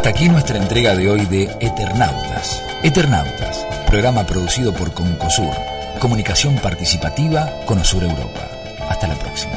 Hasta aquí nuestra entrega de hoy de Eternautas. Eternautas, programa producido por Concosur, Comunicación Participativa con Osur Europa. Hasta la próxima.